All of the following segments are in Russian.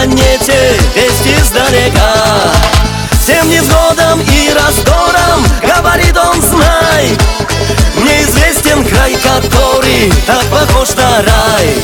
планете весть издалека. Всем невзгодам и раздорам говорит он: знай, мне известен край, который так похож на рай.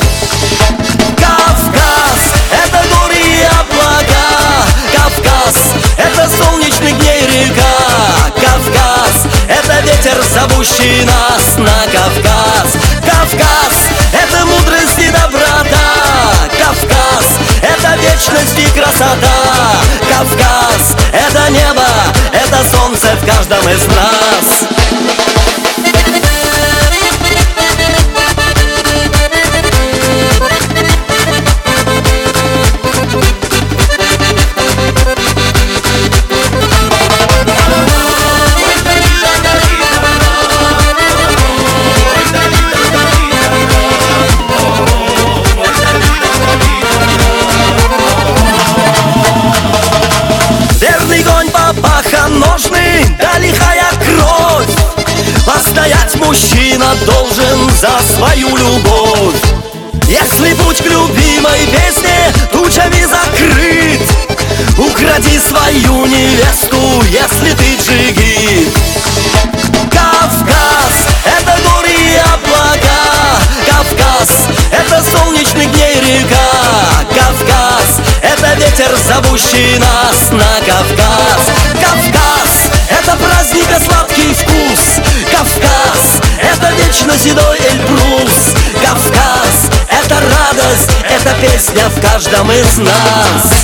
Кавказ — это горы и облака, Кавказ — это солнечных дней река, Кавказ — это ветер, зовущий нас на Кавказ. Кавказ — это мудрость и доброта, Кавказ — это вечность и красота, Кавказ — это небо, это солнце в каждом из нас. Пахоножный, да лихая кровь. Постоять мужчина должен за свою любовь. Если путь к любимой песне тучами закрыт, укради свою невесту, если ты джигит. Кавказ — это горы и облака, Кавказ — это солнечных дней река, Кавказ — это ветер, зовущий нас на Кавказ. Кавказ — это праздник и сладкий вкус, Кавказ — это вечно седой Эльбрус, Кавказ — это радость, это песня в каждом из нас.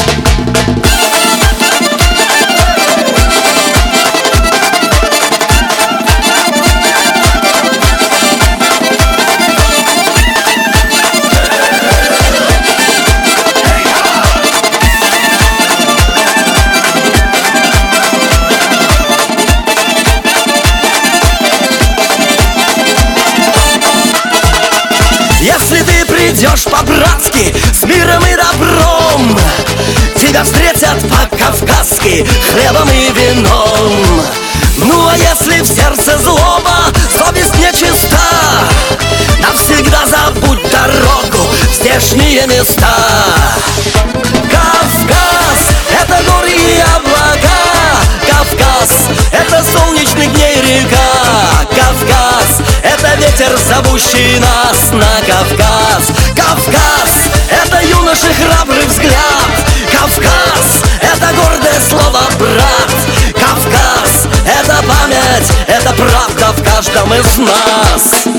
Если ты придешь по-братски, с миром и добром, тебя встретят по-кавказски хлебом и вином. Ну а если в сердце злоба, совесть нечиста, навсегда забудь дорогу в здешние места. Кавказ — это горы и облака, Кавказ — это солнечных дней река, Кавказ — это ветер, зовущий нас на Кавказ. Кавказ — это юноши храбрый взгляд, Кавказ — это гордое слово брат, Кавказ — это память, это правда в каждом из нас.